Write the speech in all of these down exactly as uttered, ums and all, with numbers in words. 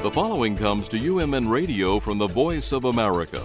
The following comes to U M N Radio from the Voice of America.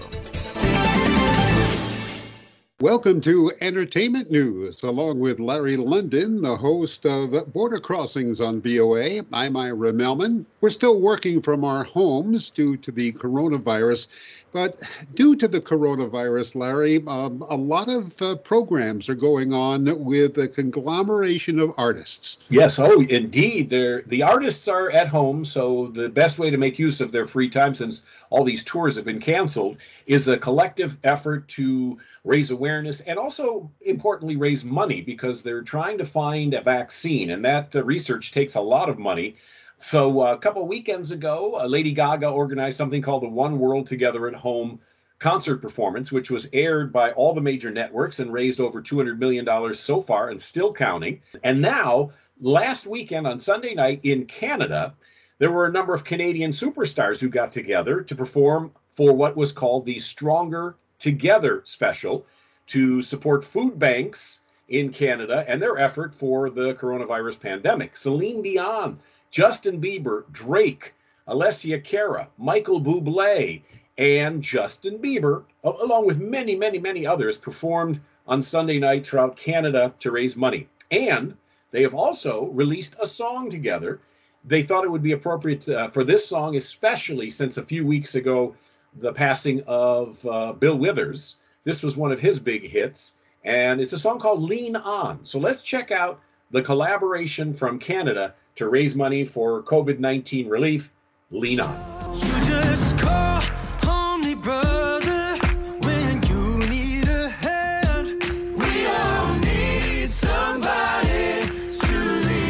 Welcome to Entertainment News, along with Larry London, the host of Border Crossings on V O A. I'm Ira Melman. We're still working from our homes due to the coronavirus, but due to the coronavirus, Larry, um, a lot of uh, programs are going on with a conglomeration of artists. Yes, oh, indeed. They're, the artists are at home, so the best way to make use of their free time, since all these tours have been canceled, is a collective effort to raise awareness and also, importantly, raise money, because they're trying to find a vaccine, and that uh, research takes a lot of money. So uh, a couple of weekends ago, uh, Lady Gaga organized something called the One World Together at Home concert performance, which was aired by all the major networks and raised over two hundred million dollars so far and still counting. And now, last weekend on Sunday night in Canada, there were a number of Canadian superstars who got together to perform for what was called the Stronger Together special to support food banks in Canada and their effort for the coronavirus pandemic. Celine Dion, Justin Bieber, Drake, Alessia Cara, Michael Bublé, and Justin Bieber, along with many, many, many others, performed on Sunday night throughout Canada to raise money. And they have also released a song together. They thought it would be appropriate uh, for this song, especially since a few weeks ago, the passing of uh, Bill Withers. This was one of his big hits, and it's a song called Lean On. So let's check out the collaboration from Canada to raise money for COVID nineteen relief, Lean On. You just call on me, brother, when you need a hand. We all need somebody to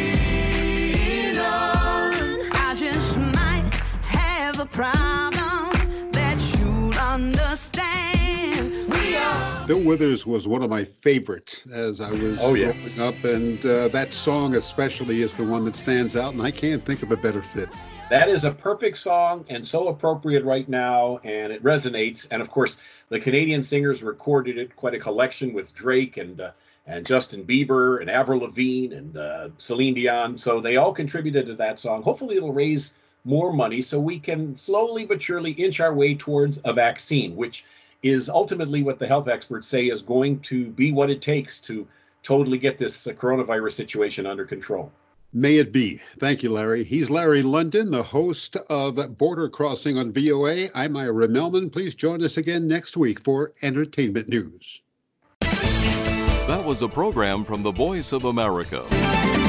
lean on. I just might have a problem that you'd understand. We all Bill Withers was one of my favorites as I was Oh, yeah. growing up, and uh, that song especially is the one that stands out, and I can't think of a better fit. That is a perfect song and so appropriate right now, and it resonates. And of course, the Canadian singers recorded it, quite a collection with Drake and uh, and Justin Bieber and Avril Lavigne and uh, Celine Dion. So they all contributed to that song. Hopefully it'll raise more money so we can slowly but surely inch our way towards a vaccine, which is ultimately what the health experts say is going to be what it takes to totally get this uh, coronavirus situation under control. May it be. Thank you, Larry. He's Larry London, the host of Border Crossing on V O A. I'm Ira Melman. Please join us again next week for Entertainment News. That was a program from the Voice of America.